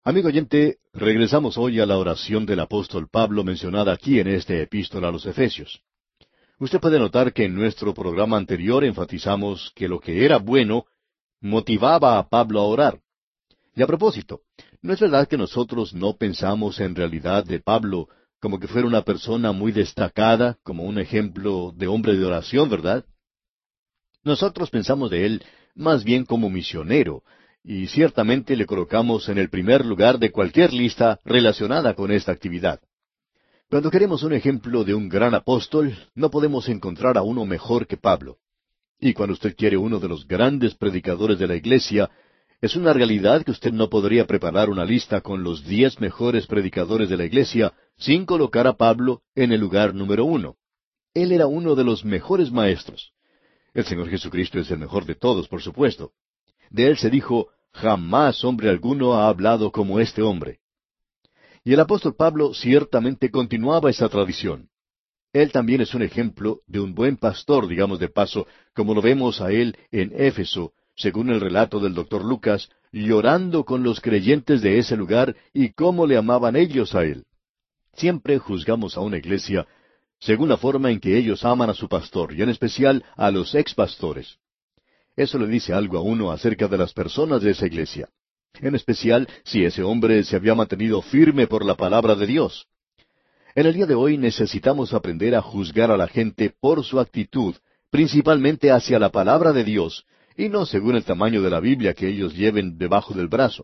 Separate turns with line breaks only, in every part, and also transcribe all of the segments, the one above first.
Amigo oyente, regresamos hoy a la oración del apóstol Pablo mencionada aquí en esta epístola a los Efesios. Usted puede notar que en nuestro programa anterior enfatizamos que lo que era bueno motivaba a Pablo a orar. Y a propósito, ¿no es verdad que nosotros no pensamos en realidad de Pablo como que fuera una persona muy destacada, como un ejemplo de hombre de oración, verdad? Nosotros pensamos de él más bien como misionero, y ciertamente le colocamos en el primer lugar de cualquier lista relacionada con esta actividad. Cuando queremos un ejemplo de un gran apóstol, no podemos encontrar a uno mejor que Pablo. Y cuando usted quiere uno de los grandes predicadores de la iglesia, es una realidad que usted no podría preparar una lista con los 10 mejores predicadores de la iglesia sin colocar a Pablo en el lugar número 1. Él era uno de los mejores maestros. El Señor Jesucristo es el mejor de todos, por supuesto. De él se dijo, jamás hombre alguno ha hablado como este hombre. Y el apóstol Pablo ciertamente continuaba esa tradición. Él también es un ejemplo de un buen pastor, digamos de paso, como lo vemos a él en Éfeso, según el relato del doctor Lucas, llorando con los creyentes de ese lugar y cómo le amaban ellos a él. Siempre juzgamos a una iglesia según la forma en que ellos aman a su pastor, y en especial a los expastores. Eso le dice algo a uno acerca de las personas de esa iglesia, en especial si ese hombre se había mantenido firme por la palabra de Dios. En el día de hoy necesitamos aprender a juzgar a la gente por su actitud, principalmente hacia la palabra de Dios, y no según el tamaño de la Biblia que ellos lleven debajo del brazo.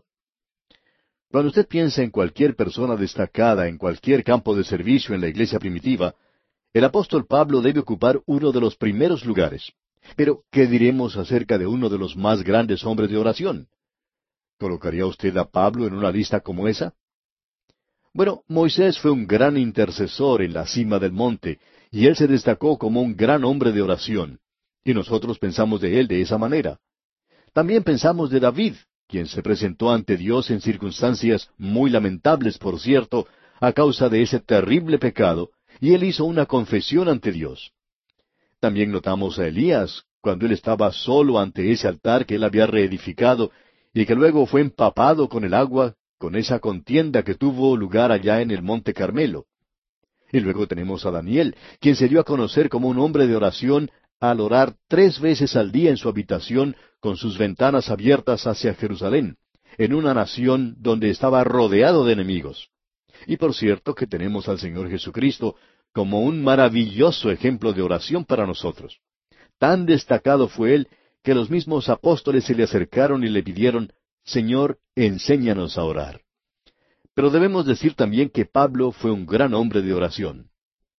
Cuando usted piensa en cualquier persona destacada en cualquier campo de servicio en la iglesia primitiva, el apóstol Pablo debe ocupar uno de los primeros lugares. Pero, ¿qué diremos acerca de uno de los más grandes hombres de oración? ¿Colocaría usted a Pablo en una lista como esa? Bueno, Moisés fue un gran intercesor en la cima del monte, y él se destacó como un gran hombre de oración, y nosotros pensamos de él de esa manera. También pensamos de David, quien se presentó ante Dios en circunstancias muy lamentables, por cierto, a causa de ese terrible pecado, y él hizo una confesión ante Dios. También notamos a Elías, cuando él estaba solo ante ese altar que él había reedificado, y que luego fue empapado con el agua, con esa contienda que tuvo lugar allá en el monte Carmelo. Y luego tenemos a Daniel, quien se dio a conocer como un hombre de oración al orar 3 veces al día en su habitación con sus ventanas abiertas hacia Jerusalén, en una nación donde estaba rodeado de enemigos. Y por cierto que tenemos al Señor Jesucristo como un maravilloso ejemplo de oración para nosotros. Tan destacado fue él que los mismos apóstoles se le acercaron y le pidieron, Señor, enséñanos a orar. Pero debemos decir también que Pablo fue un gran hombre de oración.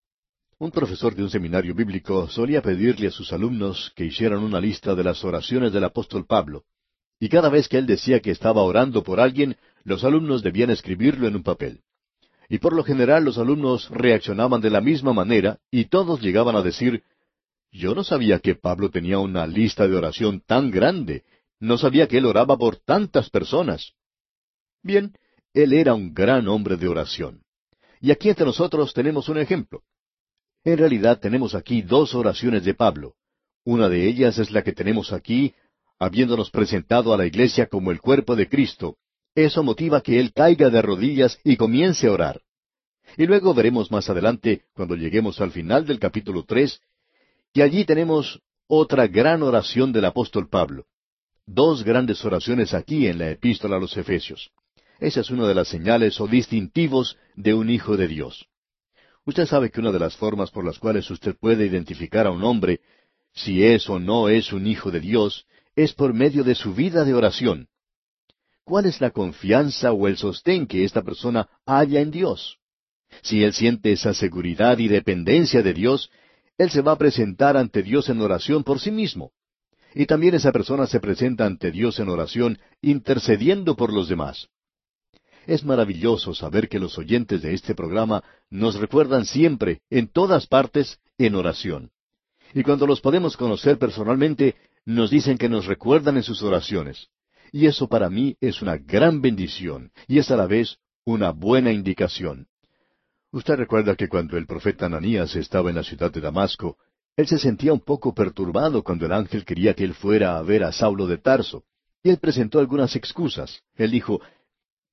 Un profesor de un seminario bíblico solía pedirle a sus alumnos que hicieran una lista de las oraciones del apóstol Pablo, y cada vez que él decía que estaba orando por alguien, los alumnos debían escribirlo en un papel. Y por lo general los alumnos reaccionaban de la misma manera, y todos llegaban a decir, yo no sabía que Pablo tenía una lista de oración tan grande, no sabía que él oraba por tantas personas. Bien, él era un gran hombre de oración. Y aquí entre nosotros tenemos un ejemplo. En realidad tenemos aquí 2 oraciones de Pablo. Una de ellas es la que tenemos aquí, habiéndonos presentado a la iglesia como el cuerpo de Cristo. Eso motiva que él caiga de rodillas y comience a orar. Y luego veremos más adelante, cuando lleguemos al final del capítulo 3, que allí tenemos otra gran oración del apóstol Pablo. 2 grandes oraciones aquí en la epístola a los Efesios. Esa es una de las señales o distintivos de un hijo de Dios. Usted sabe que una de las formas por las cuales usted puede identificar a un hombre, si es o no es un hijo de Dios, es por medio de su vida de oración. ¿Cuál es la confianza o el sostén que esta persona halla en Dios? Si él siente esa seguridad y dependencia de Dios, él se va a presentar ante Dios en oración por sí mismo. Y también esa persona se presenta ante Dios en oración, intercediendo por los demás. Es maravilloso saber que los oyentes de este programa nos recuerdan siempre, en todas partes, en oración. Y cuando los podemos conocer personalmente, nos dicen que nos recuerdan en sus oraciones. Y eso para mí es una gran bendición, y es a la vez una buena indicación. Usted recuerda que cuando el profeta Ananías estaba en la ciudad de Damasco, él se sentía un poco perturbado cuando el ángel quería que él fuera a ver a Saulo de Tarso. Y él presentó algunas excusas. Él dijo,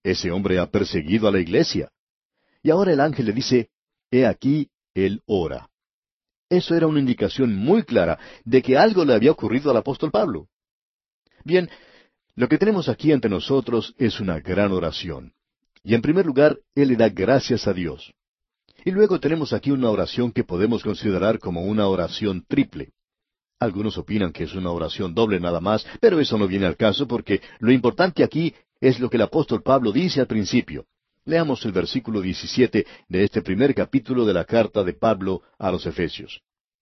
ese hombre ha perseguido a la iglesia. Y ahora el ángel le dice, he aquí, él ora. Eso era una indicación muy clara de que algo le había ocurrido al apóstol Pablo. Bien, lo que tenemos aquí ante nosotros es una gran oración. Y en primer lugar, él le da gracias a Dios. Y luego tenemos aquí una oración que podemos considerar como una oración triple. Algunos opinan que es una oración doble nada más, pero eso no viene al caso porque lo importante aquí es lo que el apóstol Pablo dice al principio. Leamos el versículo 17 de este primer capítulo de la carta de Pablo a los Efesios.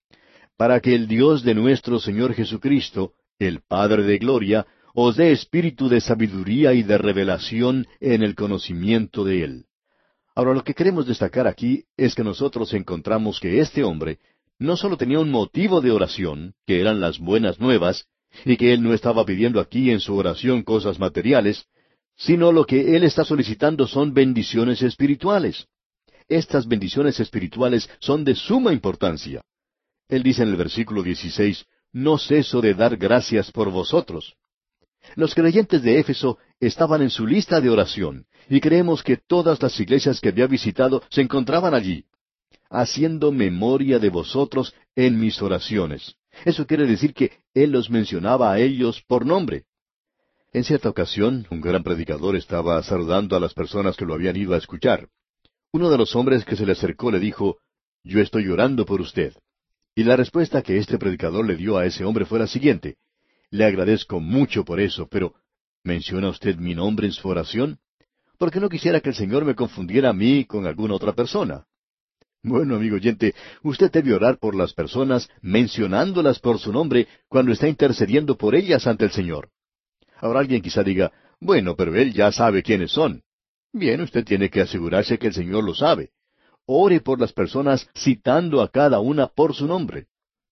Para que el Dios de nuestro Señor Jesucristo, el Padre de gloria, os dé espíritu de sabiduría y de revelación en el conocimiento de Él. Ahora, lo que queremos destacar aquí es que nosotros encontramos que este hombre no solo tenía un motivo de oración, que eran las buenas nuevas, y que él no estaba pidiendo aquí en su oración cosas materiales, sino lo que él está solicitando son bendiciones espirituales. Estas bendiciones espirituales son de suma importancia. Él dice en el versículo 16, no ceso de dar gracias por vosotros. Los creyentes de Éfeso estaban en su lista de oración, y creemos que todas las iglesias que había visitado se encontraban allí, haciendo memoria de vosotros en mis oraciones. Eso quiere decir que él los mencionaba a ellos por nombre. En cierta ocasión, un gran predicador estaba saludando a las personas que lo habían ido a escuchar. Uno de los hombres que se le acercó le dijo, yo estoy orando por usted. Y la respuesta que este predicador le dio a ese hombre fue la siguiente, le agradezco mucho por eso, pero ¿menciona usted mi nombre en su oración? Porque no quisiera que el Señor me confundiera a mí con alguna otra persona. Bueno, amigo oyente, usted debe orar por las personas mencionándolas por su nombre cuando está intercediendo por ellas ante el Señor. Ahora alguien quizá diga, bueno, pero él ya sabe quiénes son. Bien, usted tiene que asegurarse que el Señor lo sabe. Ore por las personas citando a cada una por su nombre.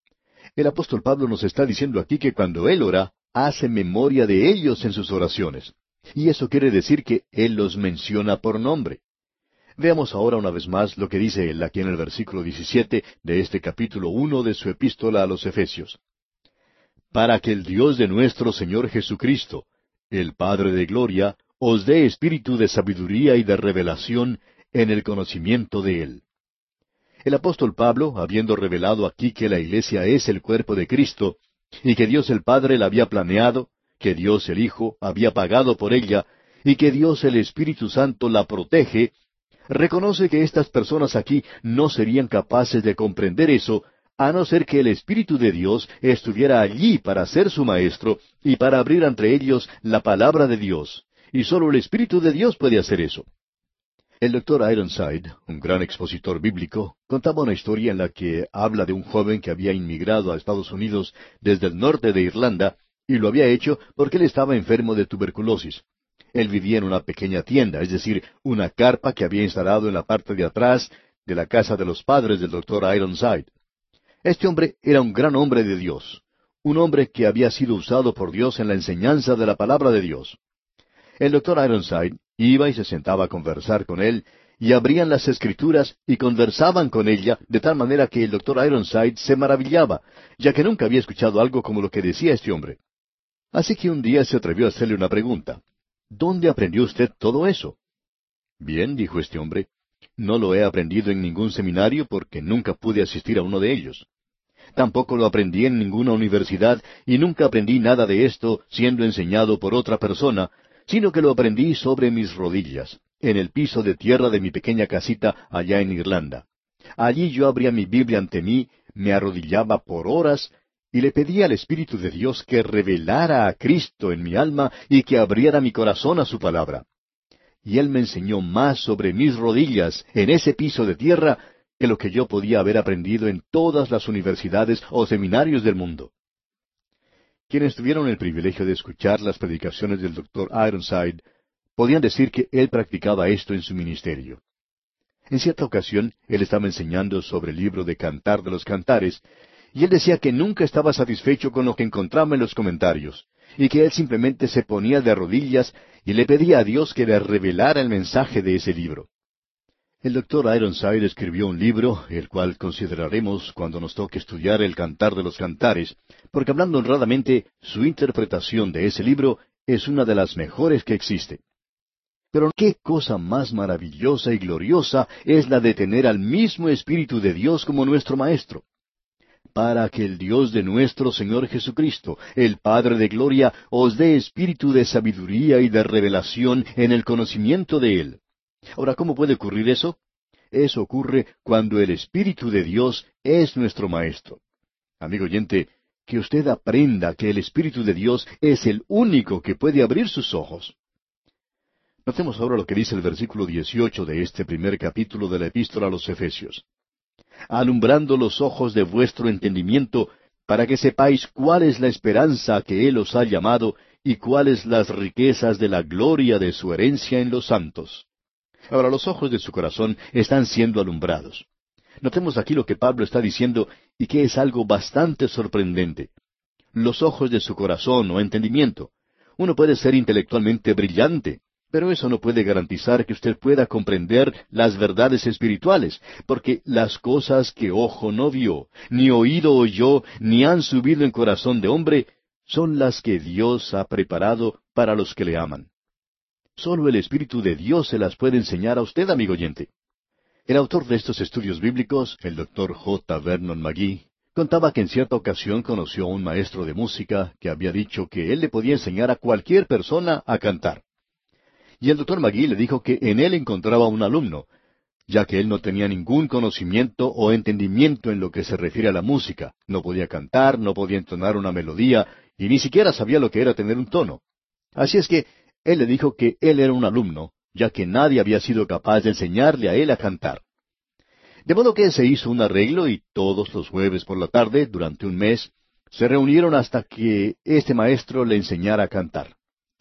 El apóstol Pablo nos está diciendo aquí que cuando él ora, hace memoria de ellos en sus oraciones. Y eso quiere decir que él los menciona por nombre. Veamos ahora una vez más lo que dice él aquí en el versículo 17 de este capítulo 1 de su epístola a los Efesios. Para que el Dios de nuestro Señor Jesucristo, el Padre de gloria, os dé espíritu de sabiduría y de revelación en el conocimiento de Él. El apóstol Pablo, habiendo revelado aquí que la iglesia es el cuerpo de Cristo, y que Dios el Padre la había planeado, que Dios el Hijo había pagado por ella, y que Dios el Espíritu Santo la protege, reconoce que estas personas aquí no serían capaces de comprender eso, a no ser que el Espíritu de Dios estuviera allí para ser su maestro y para abrir entre ellos la palabra de Dios. Y solo el Espíritu de Dios puede hacer eso. El doctor Ironside, un gran expositor bíblico, contaba una historia en la que habla de un joven que había inmigrado a Estados Unidos desde el norte de Irlanda, y lo había hecho porque él estaba enfermo de tuberculosis. Él vivía en una pequeña tienda, es decir, una carpa que había instalado en la parte de atrás de la casa de los padres del doctor Ironside. Este hombre era un gran hombre de Dios, un hombre que había sido usado por Dios en la enseñanza de la palabra de Dios. El doctor Ironside iba y se sentaba a conversar con él, y abrían las Escrituras y conversaban con ella, de tal manera que el doctor Ironside se maravillaba, ya que nunca había escuchado algo como lo que decía este hombre. Así que un día se atrevió a hacerle una pregunta. ¿Dónde aprendió usted todo eso? Bien, dijo este hombre, no lo he aprendido en ningún seminario porque nunca pude asistir a uno de ellos. Tampoco lo aprendí en ninguna universidad y nunca aprendí nada de esto siendo enseñado por otra persona, sino que lo aprendí sobre mis rodillas, en el piso de tierra de mi pequeña casita allá en Irlanda. Allí yo abría mi Biblia ante mí, me arrodillaba por horas, y le pedía al Espíritu de Dios que revelara a Cristo en mi alma y que abriera mi corazón a su palabra. Y Él me enseñó más sobre mis rodillas en ese piso de tierra que lo que yo podía haber aprendido en todas las universidades o seminarios del mundo. Quienes tuvieron el privilegio de escuchar las predicaciones del doctor Ironside podían decir que él practicaba esto en su ministerio. En cierta ocasión, él estaba enseñando sobre el libro de Cantar de los Cantares, y él decía que nunca estaba satisfecho con lo que encontraba en los comentarios, y que él simplemente se ponía de rodillas y le pedía a Dios que le revelara el mensaje de ese libro. El doctor Ironside escribió un libro, el cual consideraremos cuando nos toque estudiar el Cantar de los Cantares, porque hablando honradamente, su interpretación de ese libro es una de las mejores que existe. Pero qué cosa más maravillosa y gloriosa es la de tener al mismo Espíritu de Dios como nuestro Maestro. Para que el Dios de nuestro Señor Jesucristo, el Padre de gloria, os dé espíritu de sabiduría y de revelación en el conocimiento de Él. Ahora, ¿cómo puede ocurrir eso? Eso ocurre cuando el Espíritu de Dios es nuestro Maestro. Amigo oyente, que usted aprenda que el Espíritu de Dios es el único que puede abrir sus ojos. Notemos ahora lo que dice el versículo 18 de este primer capítulo de la Epístola a los Efesios. Alumbrando los ojos de vuestro entendimiento, para que sepáis cuál es la esperanza a que Él os ha llamado, y cuáles las riquezas de la gloria de su herencia en los santos. Ahora, los ojos de su corazón están siendo alumbrados. Notemos aquí lo que Pablo está diciendo, y que es algo bastante sorprendente. Los ojos de su corazón o entendimiento. Uno puede ser intelectualmente brillante, pero eso no puede garantizar que usted pueda comprender las verdades espirituales, porque las cosas que ojo no vio, ni oído oyó, ni han subido en corazón de hombre, son las que Dios ha preparado para los que le aman. Solo el Espíritu de Dios se las puede enseñar a usted, amigo oyente. El autor de estos estudios bíblicos, el Dr. J. Vernon McGee, contaba que en cierta ocasión conoció a un maestro de música que había dicho que él le podía enseñar a cualquier persona a cantar. Y el Dr. McGee le dijo que en él encontraba un alumno, ya que él no tenía ningún conocimiento o entendimiento en lo que se refiere a la música. No podía cantar, no podía entonar una melodía, y ni siquiera sabía lo que era tener un tono. Así es que él le dijo que él era un alumno, ya que nadie había sido capaz de enseñarle a él a cantar. De modo que se hizo un arreglo y todos los jueves por la tarde, durante un mes, se reunieron hasta que este maestro le enseñara a cantar.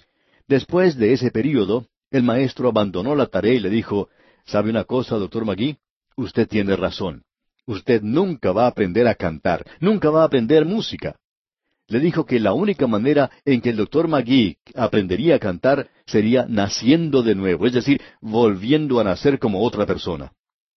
Después de ese período, el maestro abandonó la tarea y le dijo, ¿sabe una cosa, doctor McGee? Usted tiene razón. Usted nunca va a aprender a cantar, nunca va a aprender música. Le dijo que la única manera en que el doctor McGee aprendería a cantar sería naciendo de nuevo, es decir, volviendo a nacer como otra persona.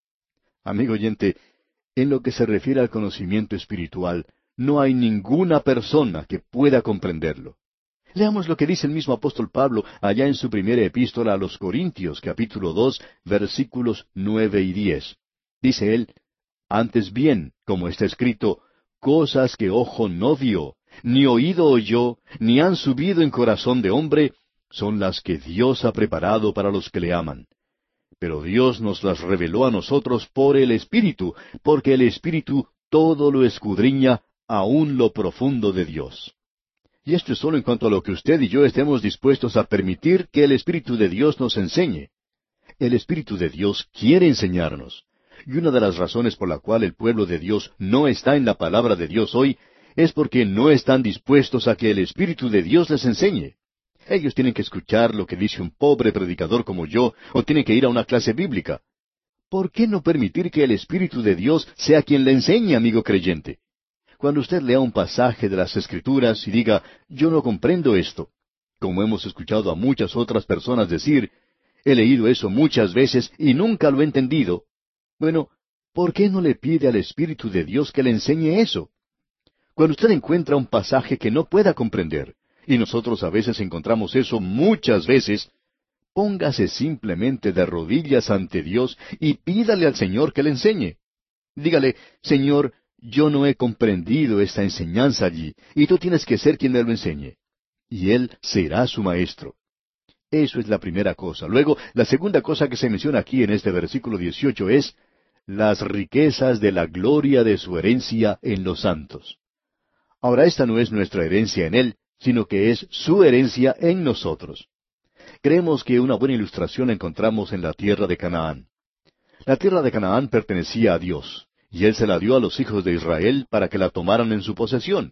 Amigo oyente, en lo que se refiere al conocimiento espiritual, no hay ninguna persona que pueda comprenderlo. Leamos lo que dice el mismo apóstol Pablo allá en su primera epístola a los Corintios, capítulo 2, versículos 9 y 10. Dice él, antes bien, como está escrito, cosas que ojo no vio, ni oído oyó, ni han subido en corazón de hombre, son las que Dios ha preparado para los que le aman. Pero Dios nos las reveló a nosotros por el Espíritu, porque el Espíritu todo lo escudriña, aun lo profundo de Dios. Y esto es solo en cuanto a lo que usted y yo estemos dispuestos a permitir que el Espíritu de Dios nos enseñe. El Espíritu de Dios quiere enseñarnos. Y una de las razones por la cual el pueblo de Dios no está en la palabra de Dios hoy es porque no están dispuestos a que el Espíritu de Dios les enseñe. Ellos tienen que escuchar lo que dice un pobre predicador como yo, o tienen que ir a una clase bíblica. ¿Por qué no permitir que el Espíritu de Dios sea quien le enseñe, amigo creyente? Cuando usted lea un pasaje de las Escrituras y diga, yo no comprendo esto, como hemos escuchado a muchas otras personas decir, he leído eso muchas veces y nunca lo he entendido. Bueno, ¿por qué no le pide al Espíritu de Dios que le enseñe eso? Cuando usted encuentra un pasaje que no pueda comprender, y nosotros a veces encontramos eso muchas veces, póngase simplemente de rodillas ante Dios y pídale al Señor que le enseñe. Dígale, Señor, yo no he comprendido esta enseñanza allí, y tú tienes que ser quien me lo enseñe. Y Él será su maestro. Eso es la primera cosa. Luego, la segunda cosa que se menciona aquí en este versículo 18 es las riquezas de la gloria de su herencia en los santos. Ahora, esta no es nuestra herencia en Él, sino que es su herencia en nosotros. Creemos que una buena ilustración la encontramos en la tierra de Canaán. La tierra de Canaán pertenecía a Dios, y Él se la dio a los hijos de Israel para que la tomaran en su posesión.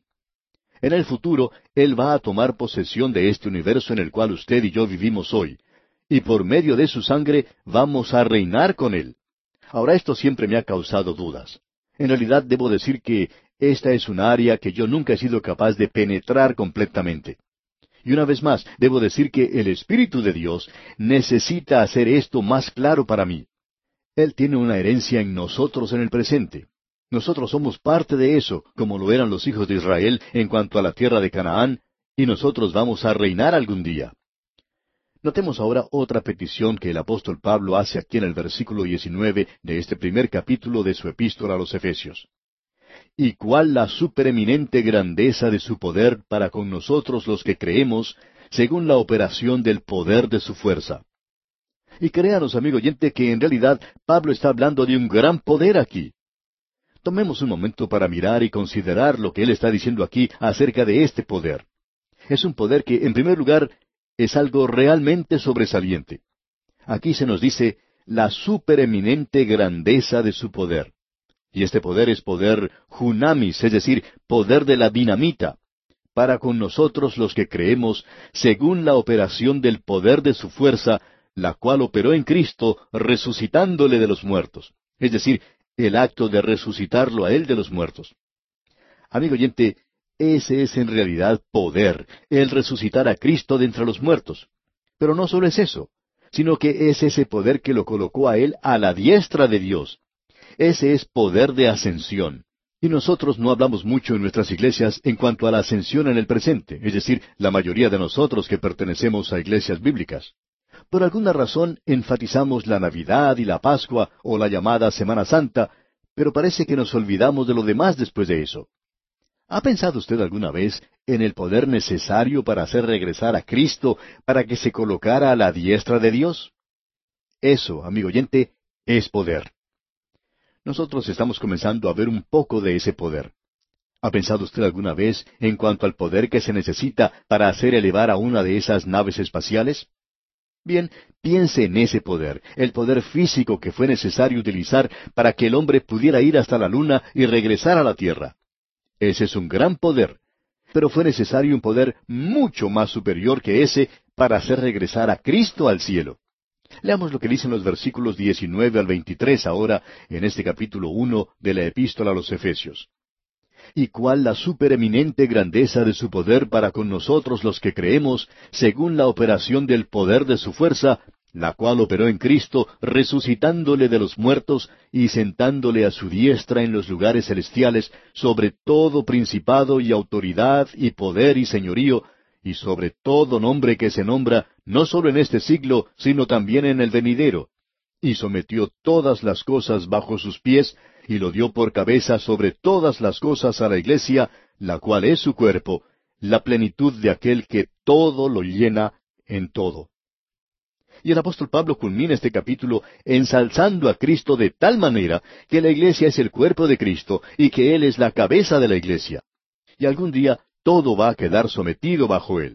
En el futuro, Él va a tomar posesión de este universo en el cual usted y yo vivimos hoy, y por medio de su sangre vamos a reinar con Él. Ahora, esto siempre me ha causado dudas. En realidad, debo decir que esta es un área que yo nunca he sido capaz de penetrar completamente. Y una vez más, debo decir que el Espíritu de Dios necesita hacer esto más claro para mí. Él tiene una herencia en nosotros en el presente. Nosotros somos parte de eso, como lo eran los hijos de Israel en cuanto a la tierra de Canaán, y nosotros vamos a reinar algún día. Notemos ahora otra petición que el apóstol Pablo hace aquí en el versículo 19 de este primer capítulo de su epístola a los Efesios. Y cuál la supereminente grandeza de su poder para con nosotros los que creemos, según la operación del poder de su fuerza. Y créanos, amigo oyente, que en realidad Pablo está hablando de un gran poder aquí. Tomemos un momento para mirar y considerar lo que él está diciendo aquí acerca de este poder. Es un poder que, en primer lugar, es algo realmente sobresaliente. Aquí se nos dice la supereminente grandeza de su poder. Y este poder es poder junamis, es decir, poder de la dinamita, para con nosotros los que creemos, según la operación del poder de su fuerza, la cual operó en Cristo, resucitándole de los muertos. Es decir, el acto de resucitarlo a él de los muertos. Amigo oyente, ese es en realidad poder, el resucitar a Cristo de entre los muertos. Pero no solo es eso, sino que es ese poder que lo colocó a él a la diestra de Dios. Ese es poder de ascensión. Y nosotros no hablamos mucho en nuestras iglesias en cuanto a la ascensión en el presente, es decir, la mayoría de nosotros que pertenecemos a iglesias bíblicas. Por alguna razón enfatizamos la Navidad y la Pascua o la llamada Semana Santa, pero parece que nos olvidamos de lo demás después de eso. ¿Ha pensado usted alguna vez en el poder necesario para hacer regresar a Cristo para que se colocara a la diestra de Dios? Eso, amigo oyente, es poder. Nosotros estamos comenzando a ver un poco de ese poder. ¿Ha pensado usted alguna vez en cuanto al poder que se necesita para hacer elevar a una de esas naves espaciales? Bien, piense en ese poder, el poder físico que fue necesario utilizar para que el hombre pudiera ir hasta la luna y regresar a la Tierra. Ese es un gran poder, pero fue necesario un poder mucho más superior que ese para hacer regresar a Cristo al cielo. Leamos lo que dicen los versículos 19 al 23 ahora en este capítulo 1 de la epístola a los Efesios. Y cuál la supereminente grandeza de su poder para con nosotros los que creemos, según la operación del poder de su fuerza, la cual operó en Cristo, resucitándole de los muertos y sentándole a su diestra en los lugares celestiales, sobre todo principado y autoridad y poder y señorío, y sobre todo nombre que se nombra, no sólo en este siglo, sino también en el venidero. Y sometió todas las cosas bajo sus pies, y lo dio por cabeza sobre todas las cosas a la iglesia, la cual es su cuerpo, la plenitud de aquel que todo lo llena en todo. Y el apóstol Pablo culmina este capítulo ensalzando a Cristo de tal manera que la iglesia es el cuerpo de Cristo y que Él es la cabeza de la iglesia. Y algún día todo va a quedar sometido bajo Él.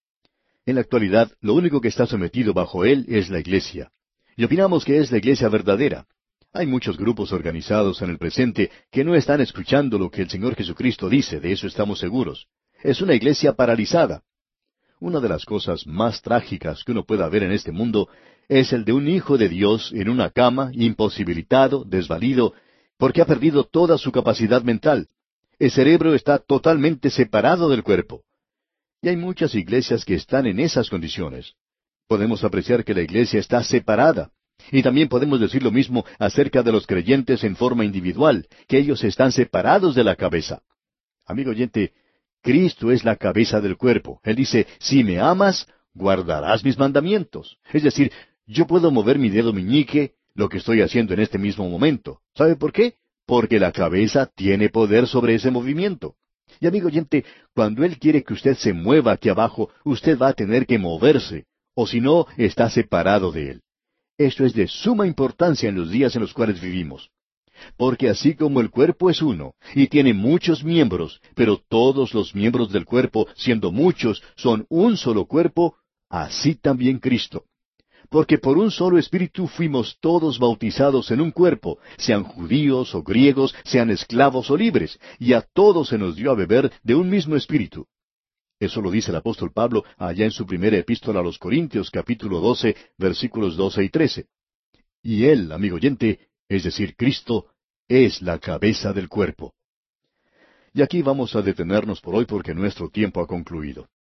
En la actualidad, lo único que está sometido bajo Él es la iglesia. Y opinamos que es la iglesia verdadera. Hay muchos grupos organizados en el presente que no están escuchando lo que el Señor Jesucristo dice, de eso estamos seguros. Es una iglesia paralizada. Una de las cosas más trágicas que uno pueda ver en este mundo es el de un hijo de Dios en una cama, imposibilitado, desvalido, porque ha perdido toda su capacidad mental. El cerebro está totalmente separado del cuerpo. Y hay muchas iglesias que están en esas condiciones. Podemos apreciar que la iglesia está separada. Y también podemos decir lo mismo acerca de los creyentes en forma individual, que ellos están separados de la cabeza. Amigo oyente, Cristo es la cabeza del cuerpo. Él dice, si me amas, guardarás mis mandamientos. Es decir, yo puedo mover mi dedo meñique, lo que estoy haciendo en este mismo momento. ¿Sabe por qué? Porque la cabeza tiene poder sobre ese movimiento. Y amigo oyente, cuando Él quiere que usted se mueva aquí abajo, usted va a tener que moverse, o si no, está separado de Él. Esto es de suma importancia en los días en los cuales vivimos. Porque así como el cuerpo es uno, y tiene muchos miembros, pero todos los miembros del cuerpo, siendo muchos, son un solo cuerpo, así también Cristo. Porque por un solo espíritu fuimos todos bautizados en un cuerpo, sean judíos o griegos, sean esclavos o libres, y a todos se nos dio a beber de un mismo espíritu. Eso lo dice el apóstol Pablo allá en su primera epístola a los Corintios, capítulo 12, versículos 12 y 13. Y Él, amigo oyente, es decir, Cristo, es la cabeza del cuerpo. Y aquí vamos a detenernos por hoy porque nuestro tiempo ha concluido.